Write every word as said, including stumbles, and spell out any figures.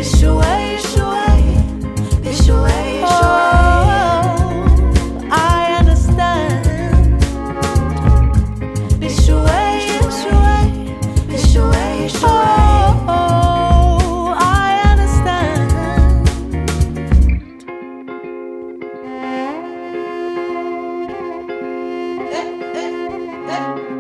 Yeshua, Yeshua, Yeshua, Yeshua. Oh, I understand. Yeshua, Yeshua, Yeshua, Yeshua. Oh, I understand. Eh, eh, eh.